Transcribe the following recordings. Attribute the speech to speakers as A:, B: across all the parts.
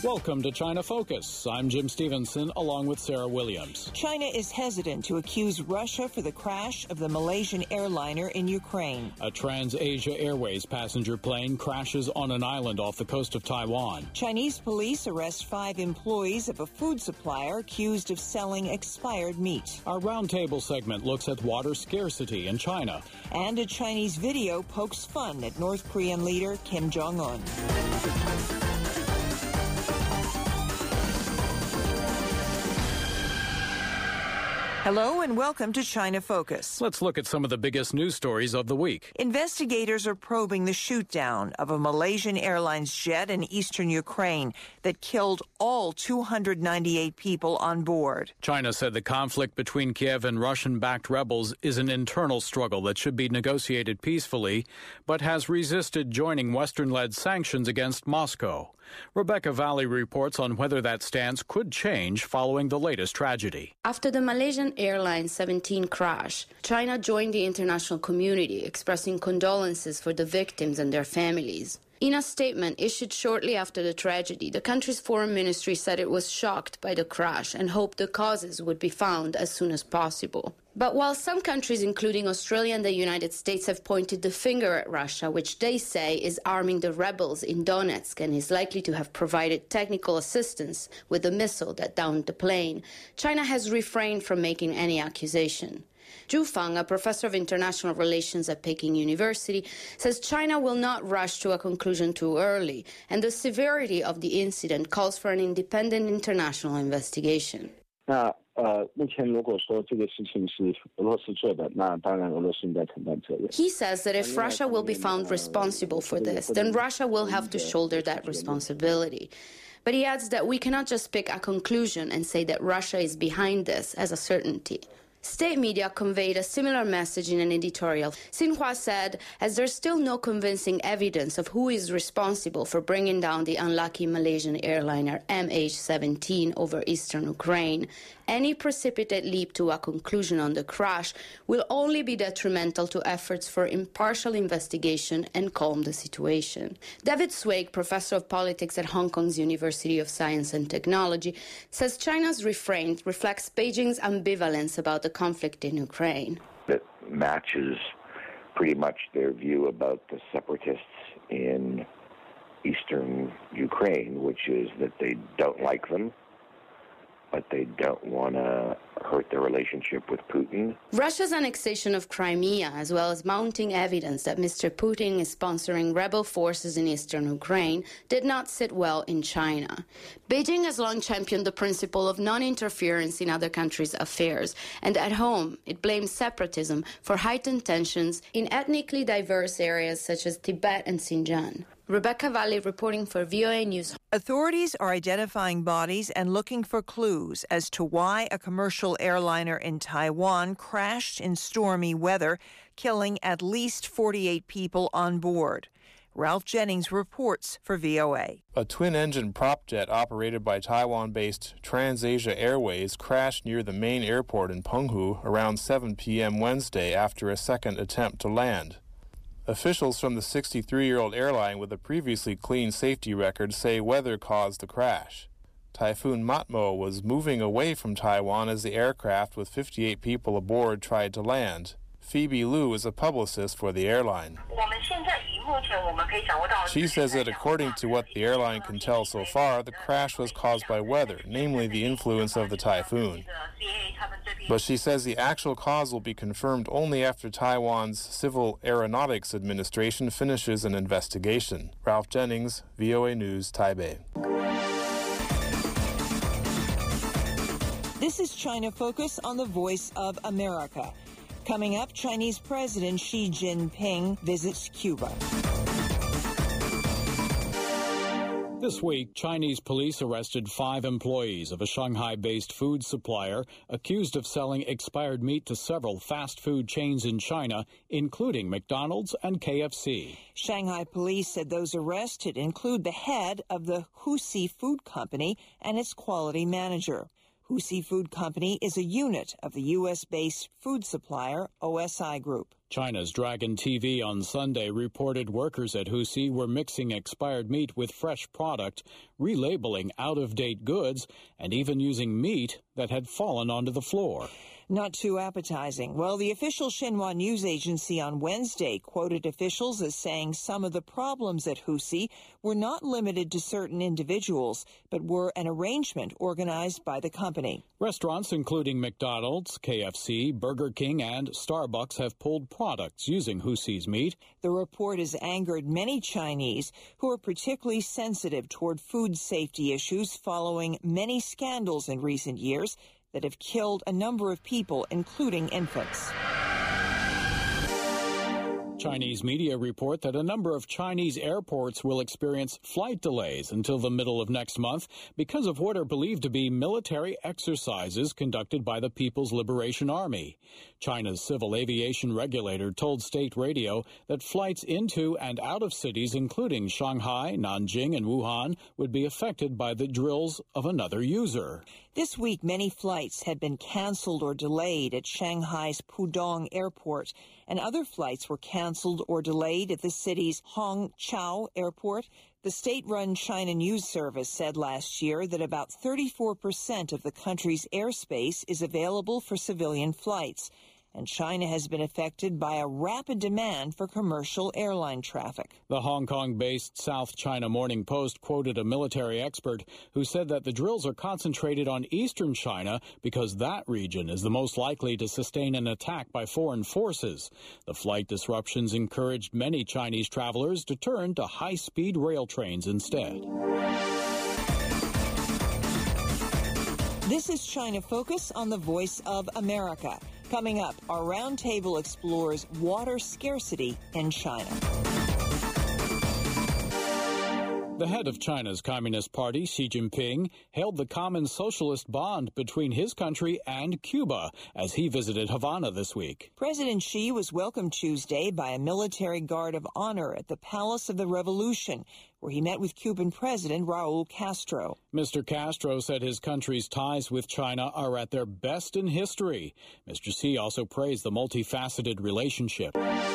A: Welcome to China Focus. I'm Jim Stevenson, along with Sarah Williams.
B: China is hesitant to accuse Russia for the crash of the Malaysian airliner in Ukraine.
A: A TransAsia Airways passenger plane crashes on an island off the coast of Taiwan.
B: Chinese police arrest 5 employees of a food supplier accused of selling expired meat.
A: Our roundtable segment looks at water scarcity in China.
B: And a Chinese video pokes fun at North Korean leader Kim Jong-un. Hello and welcome to China Focus.
A: Let's look at some of the biggest news stories of the week.
B: Investigators are probing the shoot-down of a Malaysian Airlines jet in eastern Ukraine that killed all 298 people on board.
A: China said the conflict between Kiev and Russian-backed rebels is an internal struggle that should be negotiated peacefully, but has resisted joining Western-led sanctions against Moscow. Rebecca Valley reports on whether that stance could change following the latest tragedy.
C: After the Malaysian Airlines 17 crash, China joined the international community, expressing condolences for the victims and their families. In a statement issued shortly after the tragedy, the country's foreign ministry said it was shocked by the crash and hoped the causes would be found as soon as possible. But while some countries, including Australia and the United States, have pointed the finger at Russia, which they say is arming the rebels in Donetsk and is likely to have provided technical assistance with the missile that downed the plane, China has refrained from making any accusation. Zhu Fang, a professor of international relations at Peking University, says China will not rush to a conclusion too early, and the severity of the incident calls for an independent international investigation.
D: 目前如果说这个事情是俄罗斯做的，那当然俄罗斯应该承担责任。
C: He says that if Russia will be found responsible for this, then Russia will have to shoulder that responsibility. But he adds that we cannot just pick a conclusion and say that Russia is behind this as a certainty. State media conveyed a similar message in an editorial. Xinhua said, as there's still no convincing evidence of who is responsible for bringing down the unlucky Malaysian airliner MH17 over eastern Ukraine, any precipitate leap to a conclusion on the crash will only be detrimental to efforts for impartial investigation and calm the situation. David Swake, professor of politics at Hong Kong's University of Science and Technology, says China's refrain reflects Beijing's ambivalence about the conflict in Ukraine.
E: That matches pretty much their view about the separatists in eastern Ukraine, which is that they don't like them, but they don't want to hurt their relationship with Putin.
C: Russia's annexation of Crimea, as well as mounting evidence that Mr. Putin is sponsoring rebel forces in eastern Ukraine, did not sit well in China. Beijing has long championed the principle of non-interference in other countries' affairs, and at home, it blames separatism for heightened tensions in ethnically diverse areas such as Tibet and Xinjiang. Rebecca Valley reporting for VOA News.
B: Authorities are identifying bodies and looking for clues as to why a commercial airliner in Taiwan crashed in stormy weather, killing at least 48 people on board. Ralph Jennings reports for VOA.
F: A twin-engine prop jet operated by Taiwan-based TransAsia Airways crashed near the main airport in Penghu around 7 p.m. Wednesday after a second attempt to land. Officials from the 63-year-old airline with a previously clean safety record say weather caused the crash. Typhoon Matmo was moving away from Taiwan as the aircraft with 58 people aboard tried to land. Phoebe Liu is a publicist for the airline. She says that according to what the airline can tell so far, the crash was caused by weather, namely the influence of the typhoon. But she says the actual cause will be confirmed only after Taiwan's Civil Aeronautics Administration finishes an investigation. Ralph Jennings, VOA News, Taipei.
B: This is China Focus on the Voice of America. Coming up, Chinese President Xi Jinping visits Cuba.
A: This week, Chinese police arrested 5 employees of a Shanghai-based food supplier accused of selling expired meat to several fast food chains in China, including McDonald's and KFC.
B: Shanghai police said those arrested include the head of the Husi Food Company and its quality manager. Husi Food Company is a unit of the U.S.-based food supplier OSI Group.
A: China's Dragon TV on Sunday reported workers at Husi were mixing expired meat with fresh product, relabeling out-of-date goods, and even using meat that had fallen onto the floor.
B: Not too appetizing. Well, the official Xinhua news agency on Wednesday quoted officials as saying some of the problems at Husi were not limited to certain individuals, but were an arrangement organized by the company.
A: Restaurants including McDonald's, KFC, Burger King, and Starbucks have pulled products using Husi's meat.
B: The report has angered many Chinese who are particularly sensitive toward food safety issues following many scandals in recent years that have killed a number of people, including infants.
A: Chinese media report that a number of Chinese airports will experience flight delays until the middle of next month because of what are believed to be military exercises conducted by the People's Liberation Army. China's civil aviation regulator told state radio that flights into and out of cities including Shanghai, Nanjing, and Wuhan would be affected by the drills of another user.
B: This week, many flights had been canceled or delayed at Shanghai's Pudong Airport, and other flights were canceled or delayed at the city's Hongqiao Airport. The state-run China News Service said last year that about 34% of the country's airspace is available for civilian flights, and China has been affected by a rapid demand for commercial airline traffic.
A: The Hong Kong-based South China Morning Post quoted a military expert who said that the drills are concentrated on eastern China because that region is the most likely to sustain an attack by foreign forces. The flight disruptions encouraged many Chinese travelers to turn to high-speed rail trains instead.
B: This is China Focus on the Voice of America. Coming up, our roundtable explores water scarcity in China.
A: The head of China's Communist Party, Xi Jinping, hailed the common socialist bond between his country and Cuba as he visited Havana this week.
B: President Xi was welcomed Tuesday by a military guard of honor at the Palace of the Revolution, where he met with Cuban President Raul Castro.
A: Mr. Castro said his country's ties with China are at their best in history. Mr. Xi also praised the multifaceted relationship.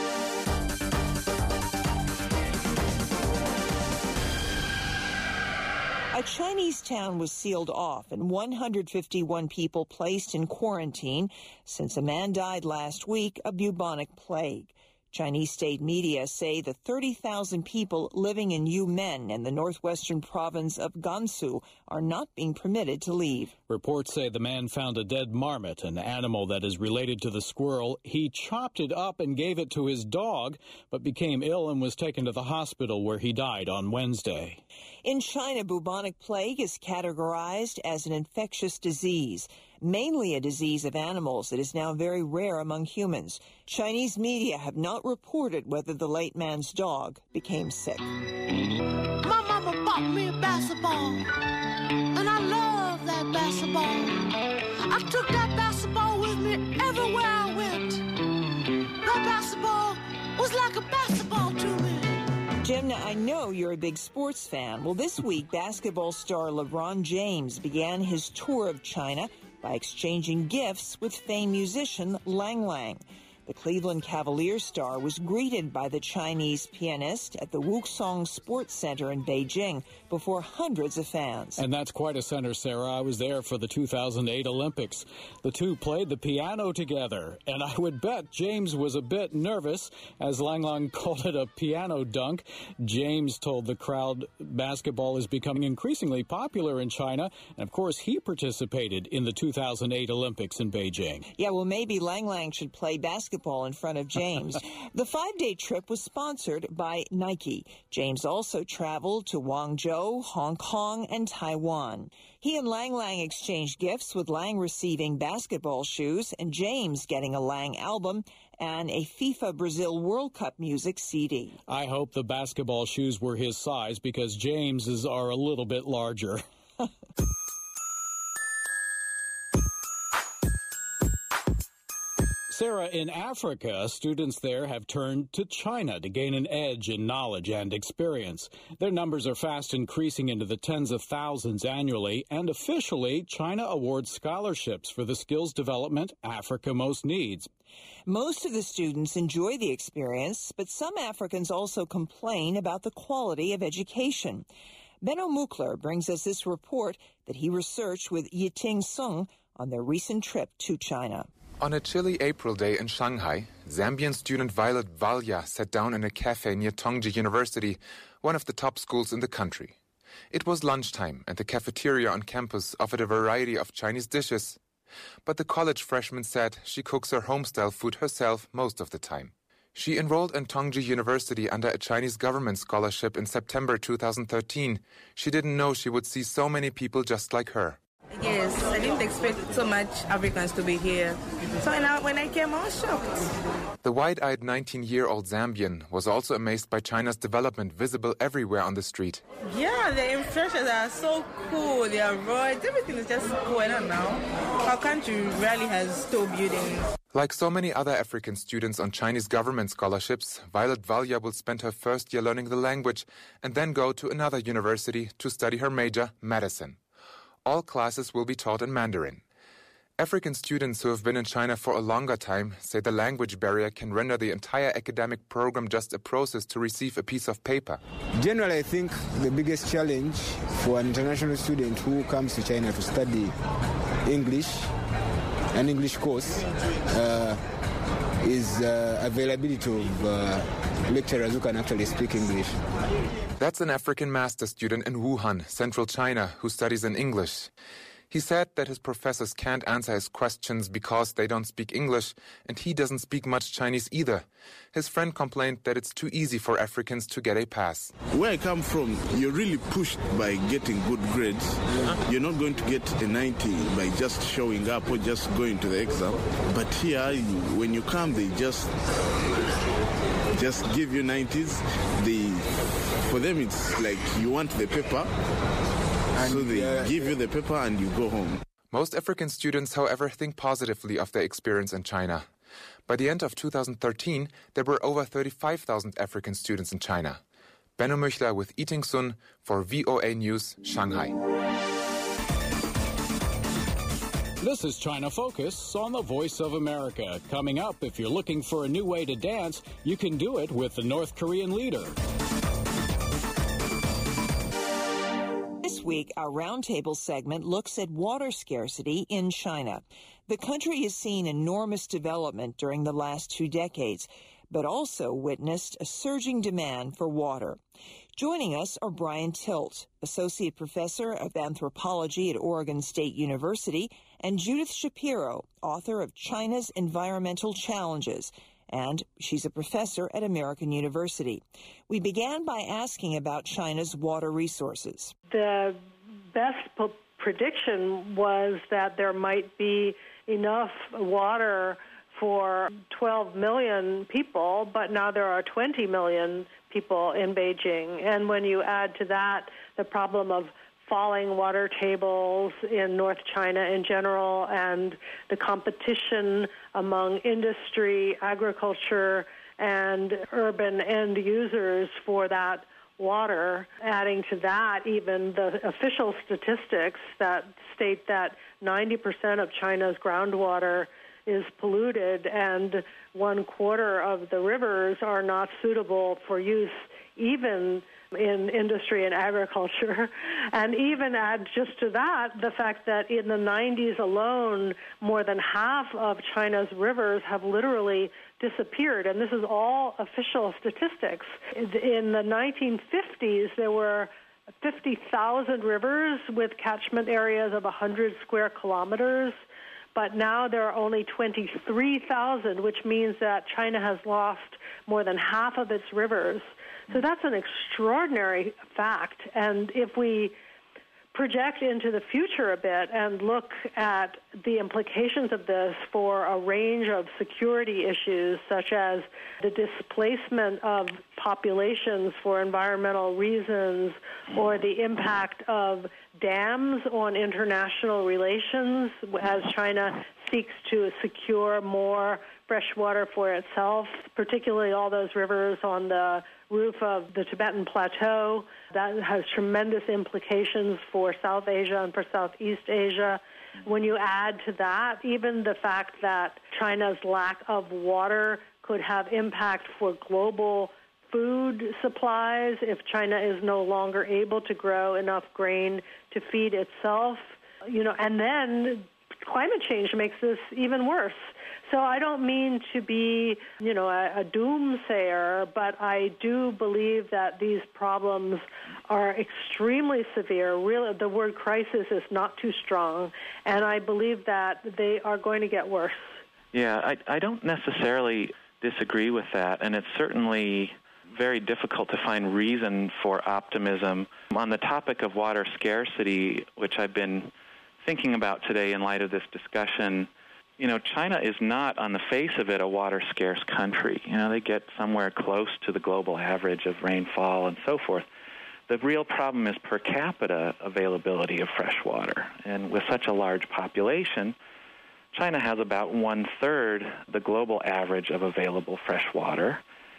B: A Chinese town was sealed off and 151 people placed in quarantine since a man died last week of bubonic plague. Chinese state media say the 30,000 people living in Yumen in the northwestern province of Gansu are not being permitted to leave.
A: Reports say the man found a dead marmot, an animal that is related to the squirrel. He chopped it up and gave it to his dog, but became ill and was taken to the hospital where he died on Wednesday.
B: In China, bubonic plague is categorized as an infectious disease, mainly a disease of animals that is now very rare among humans. Chinese media have not reported whether the late man's dog became sick.
G: My mama bought me a basketball, and I love that basketball. I took that basketball with me everywhere I went. That basketball was like a basketball to me.
B: Jim, now I know you're a big sports fan. Well, this week, basketball star LeBron James began his tour of China by exchanging gifts with famed musician Lang Lang. The Cleveland Cavaliers star was greeted by the Chinese pianist at the Wuxong Sports Center in Beijing before hundreds of fans.
A: And that's quite a center, Sarah. I was there for the 2008 Olympics. The two played the piano together, and I would bet James was a bit nervous as Lang Lang called it a piano dunk. James told the crowd basketball is becoming increasingly popular in China, and of course he participated in the 2008 Olympics in Beijing.
B: Yeah, well, maybe Lang Lang should play basketball in front of James. The 5-day trip was sponsored by Nike. James also traveled to Guangzhou, Hong Kong, and Taiwan. He and Lang Lang exchanged gifts, with Lang receiving basketball shoes and James getting a Lang album and a FIFA Brazil World Cup music CD.
A: I hope the basketball shoes were his size because James's are a little bit larger. Sarah, in Africa, students there have turned to China to gain an edge in knowledge and experience. Their numbers are fast increasing into the tens of thousands annually, and officially, China awards scholarships for the skills development Africa most needs.
B: Most of the students enjoy the experience, but some Africans also complain about the quality of education. Benno Mukler brings us this report that he researched with Yiting Sung on their recent trip to China.
H: On a chilly April day in Shanghai, Zambian student Violet Valya sat down in a cafe near Tongji University, one of the top schools in the country. It was lunchtime, and the cafeteria on campus offered a variety of Chinese dishes. But the college freshman said she cooks her home-style food herself most of the time. She enrolled in Tongji University under a Chinese government scholarship in September 2013. She didn't know she would see so many people just like her.
I: Yes, I didn't expect so much Africans to be here. So when I came, I was shocked.
H: The wide-eyed 19-year-old Zambian was also amazed by China's development visible everywhere on the street.
I: Yeah, the infrastructures are so cool. Their roads, everything is just going on now. Our country really has tall buildings.
H: Like so many other African students on Chinese government scholarships, Violet Valya will spend her first year learning the language and then go to another university to study her major, medicine. All classes will be taught in Mandarin. African students who have been in China for a longer time say the language barrier can render the entire academic program just a process to receive a piece of paper.
J: Generally, I think the biggest challenge for an international student who comes to China to study English, an English course, is availability of lecturers who can actually speak English.
H: That's an African master's student in Wuhan, central China, who studies in English. He said that his professors can't answer his questions because they don't speak English, and he doesn't speak much Chinese either. His friend complained that it's too easy for Africans to get a pass.
K: Where I come from, you're really pushed by getting good grades. You're not going to get a 90 by just showing up or just going to the exam. But here, when you come, they just give you 90s. For them, it's like you want the paper, so they give you the paper and you go home.
H: Most African students, however, think positively of their experience in China. By the end of 2013, there were over 35,000 African students in China. Benno Mukler with Yiting Sung for VOA News, Shanghai.
A: This is China Focus on the Voice of America. Coming up, if you're looking for a new way to dance, you can do it with the North Korean leader.
B: This week, our roundtable segment looks at water scarcity in China. The country has seen enormous development during the last 2 decades, but also witnessed a surging demand for water. Joining us are Brian Tilt, Associate Professor of Anthropology at Oregon State University, and Judith Shapiro, author of China's Environmental Challenges, and she's a professor at American University. We began by asking about China's water resources.
L: The best prediction was that there might be enough water for 12 million people, but now there are 20 million people in Beijing. And when you add to that the problem of falling water tables in North China in general and the competition among industry, agriculture, and urban end users for that water, adding to that even the official statistics that state that 90% of China's groundwater is polluted and 1/4 of the rivers are not suitable for use even in industry and agriculture. And even add just to that the fact that in the 90s alone, more than half of China's rivers have literally disappeared. And this is all official statistics. In the 1950s, there were 50,000 rivers with catchment areas of 100 square kilometers. But now there are only 23,000, which means that China has lost more than half of its rivers. So that's an extraordinary fact. And if we project into the future a bit and look at the implications of this for a range of security issues, such as the displacement of populations for environmental reasons or the impact of dams on international relations as China seeks to secure more fresh water for itself, particularly all those rivers on the roof of the Tibetan Plateau. That has tremendous implications for South Asia and for Southeast Asia. When you add to that, even the fact that China's lack of water could have impact for global food supplies if China is no longer able to grow enough grain to feed itself, and then climate change makes this even worse. So I don't mean to be, a doomsayer, but I do believe that these problems are extremely severe. Really, the word crisis is not too strong, and I believe that they are going to get worse.
M: Yeah, I don't necessarily disagree with that, and it's certainly very difficult to find reason for optimism. On the topic of water scarcity, which I've been thinking about today in light of this discussion, China is not, on the face of it, a water-scarce country. They get somewhere close to the global average of rainfall and so forth. The real problem is per capita availability of fresh water. And with such a large population, China has about one-third the global average of available fresh water.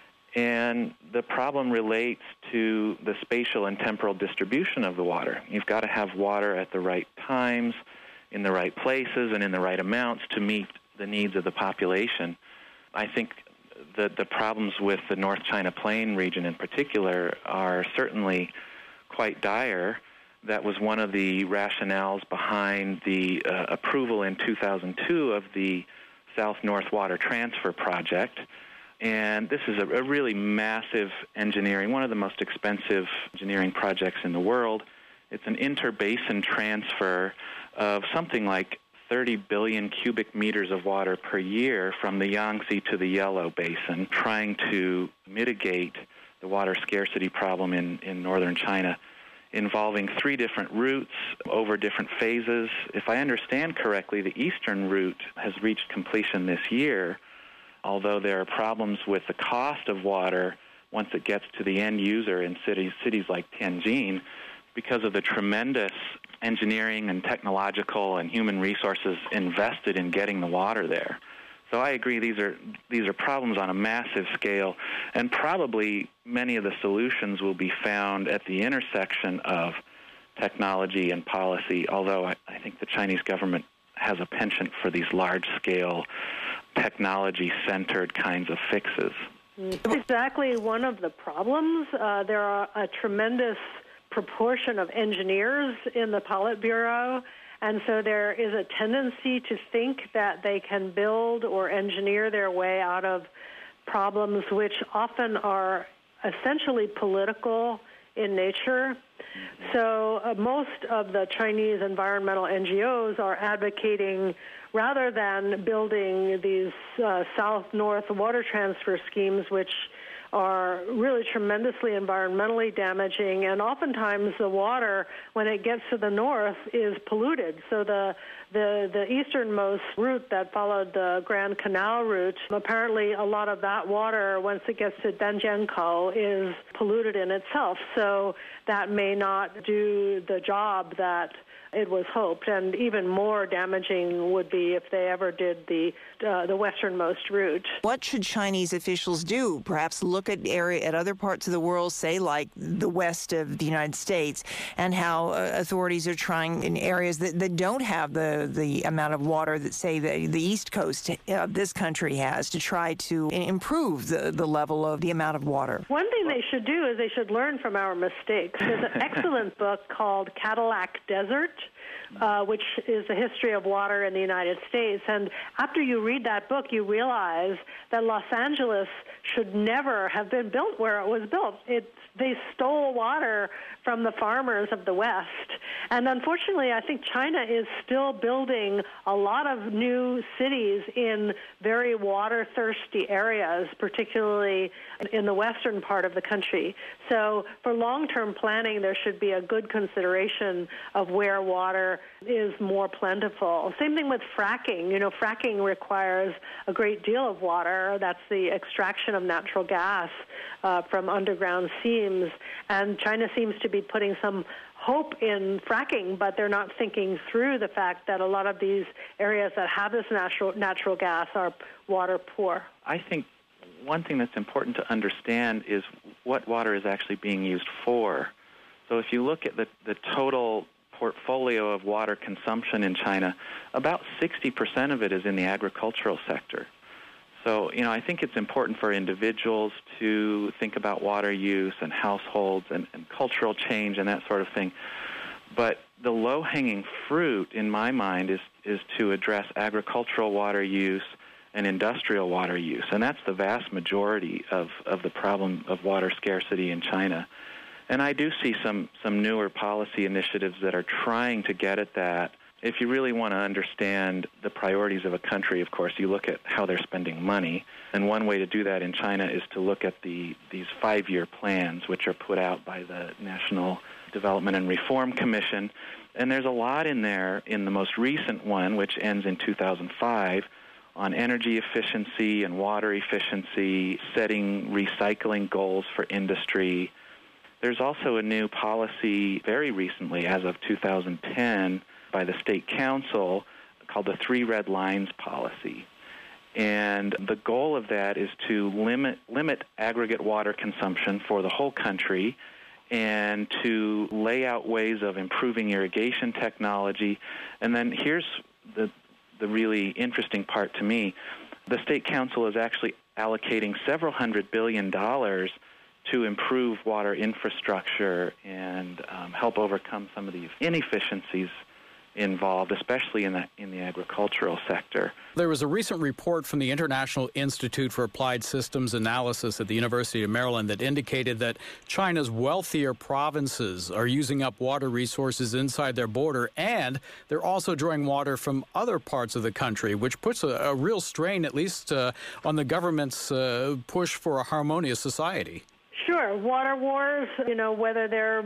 M: And the problem relates to the spatial and temporal distribution of the water. You've got to have water at the right times, in the right places, and in the right amounts to meet the needs of the population. I think that the problems with the North China Plain region in particular are certainly quite dire. That was one of the rationales behind the approval in 2002 of the South-North Water Transfer Project. And this is a really massive engineering, one of the most expensive engineering projects in the world. It's an interbasin transfer of something like 30 billion cubic meters of water per year from the Yangtze to the Yellow Basin, trying to mitigate the water scarcity problem in northern China, involving 3 different routes over different phases. If I understand correctly, the eastern route has reached completion this year, although there are problems with the cost of water once it gets to the end user in cities like Tianjin, because of the tremendous engineering and technological and human resources invested in getting the water there. So I agree these are problems on a massive scale, and probably many of the solutions will be found at the intersection of technology and policy, although I think the Chinese government has a penchant for these large-scale, technology-centered kinds of fixes.
L: It's exactly one of the problems. There are a tremendous proportion of engineers in the Politburo, and so there is a tendency to think that they can build or engineer their way out of problems which often are essentially political in nature. So most of the Chinese environmental NGOs are advocating, rather than building these south-north water transfer schemes, which are really tremendously environmentally damaging, and oftentimes the water, when it gets to the north, is polluted. So the easternmost route that followed the Grand Canal route, apparently a lot of that water, once it gets to Danjiangkou, is polluted in itself. So that may not do the job that it was hoped, and even more damaging would be if they ever did the westernmost route.
B: What should Chinese officials do? Perhaps look at other parts of the world, say like the west of the United States, and how authorities are trying in areas that don't have the amount of water that, say, the east coast of this country has, to try to improve the level of the amount of water.
L: One thing they should do is they should learn from our mistakes. There's an excellent book called Cadillac Desert, which is the history of water in the United States. And after you read that book, you realize that Los Angeles should never have been built where it was built. They stole water from the farmers of the West. And unfortunately, I think China is still building a lot of new cities in very water-thirsty areas, particularly in the western part of the country. So for long-term planning, there should be a good consideration of where water is more plentiful. Same thing with fracking. Fracking requires a great deal of water. That's the extraction of natural gas from underground seams. And China seems to be putting some hope in fracking, but they're not thinking through the fact that a lot of these areas that have this natural gas are water poor.
M: I think one thing that's important to understand is what water is actually being used for. So if you look at the total portfolio of water consumption in China, about 60% of it is in the agricultural sector. So, I think it's important for individuals to think about water use and households and cultural change and that sort of thing. But the low-hanging fruit, in my mind, is to address agricultural water use and industrial water use. And that's the vast majority of the problem of water scarcity in China. And I do see some newer policy initiatives that are trying to get at that. If you really want to understand the priorities of a country, of course, you look at how they're spending money. And one way to do that in China is to look at these 5-year plans, which are put out by the National Development and Reform Commission. And there's a lot in there in the most recent one, which ends in 2005, on energy efficiency and water efficiency, setting recycling goals for industry. There's also a new policy very recently, as of 2010, by the State Council called the 3 Red Lines policy. And the goal of that is to limit aggregate water consumption for the whole country and to lay out ways of improving irrigation technology. And then here's the really interesting part to me. The State Council is actually allocating several $100 billion to improve water infrastructure and help overcome some of the inefficiencies involved, especially in the agricultural sector.
A: There was a recent report from the International Institute for Applied Systems Analysis at the University of Maryland that indicated that China's wealthier provinces are using up water resources inside their border, and they're also drawing water from other parts of the country, which puts a real strain, at least on the government's push for a harmonious society.
L: Sure, water wars, whether they're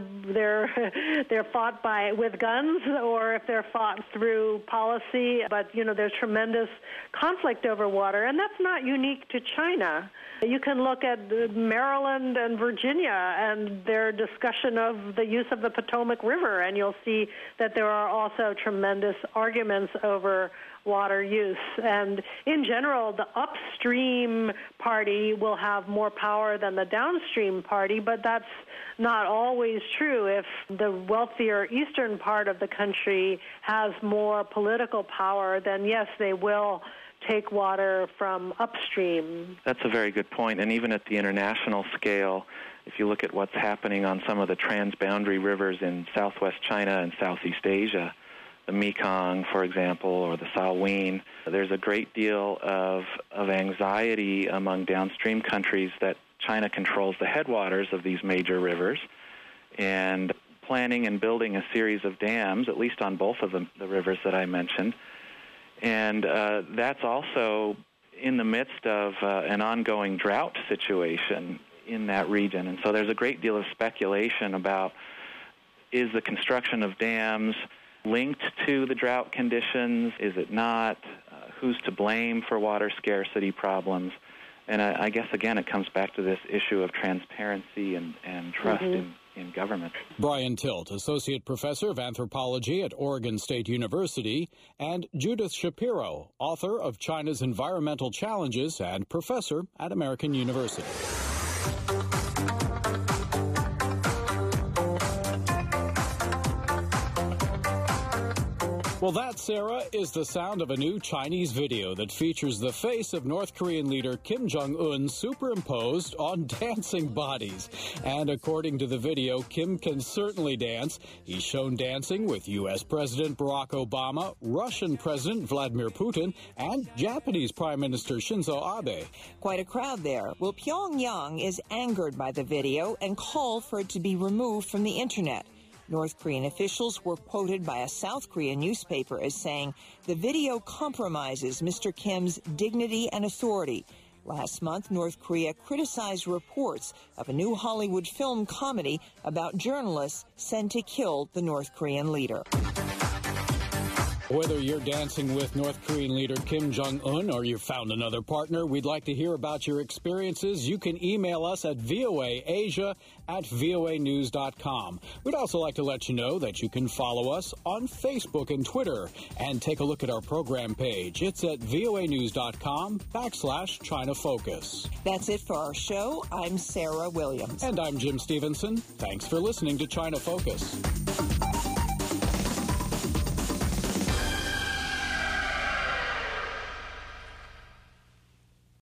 L: fought with guns or if they're fought through policy, but there's tremendous conflict over water, and that's not unique to China. You can look at Maryland and Virginia and their discussion of the use of the Potomac River, and you'll see that there are also tremendous arguments over water use. And in general, the upstream party will have more power than the downstream party, but that's not always true. If the wealthier eastern part of the country has more political power, then yes, they will take water from upstream.
M: That's a very good point. And even at the international scale, if you look at what's happening on some of the transboundary rivers in southwest China and Southeast Asia, the Mekong, for example, or the Salween, there's a great deal of anxiety among downstream countries that China controls the headwaters of these major rivers, and planning and building a series of dams, at least on both of the rivers that I mentioned. And that's also in the midst of an ongoing drought situation in that region. And so there's a great deal of speculation about, is the construction of dams linked to the drought conditions? Is it not? Who's to blame for water scarcity problems? And I guess, again, it comes back to this issue of transparency and trust in government.
A: Brian Tilt, Associate Professor of Anthropology at Oregon State University, and Judith Shapiro, author of China's Environmental Challenges and professor at American University. Well, that, Sarah, is the sound of a new Chinese video that features the face of North Korean leader Kim Jong-un superimposed on dancing bodies. And according to the video, Kim can certainly dance. He's shown dancing with U.S. President Barack Obama, Russian President Vladimir Putin, and Japanese Prime Minister Shinzo Abe.
B: Quite a crowd there. Well, Pyongyang is angered by the video and called for it to be removed from the Internet. North Korean officials were quoted by a South Korean newspaper as saying the video compromises Mr. Kim's dignity and authority. Last month, North Korea criticized reports of a new Hollywood film comedy about journalists sent to kill the North Korean leader.
A: Whether you're dancing with North Korean leader Kim Jong-un or you found another partner, we'd like to hear about your experiences. You can email us at voaasia@voanews.com. We'd also like to let you know that you can follow us on Facebook and Twitter and take a look at our program page. It's at voanews.com/China Focus.
B: That's it for our show. I'm Sarah Williams.
A: And I'm Jim Stevenson. Thanks for listening to China Focus.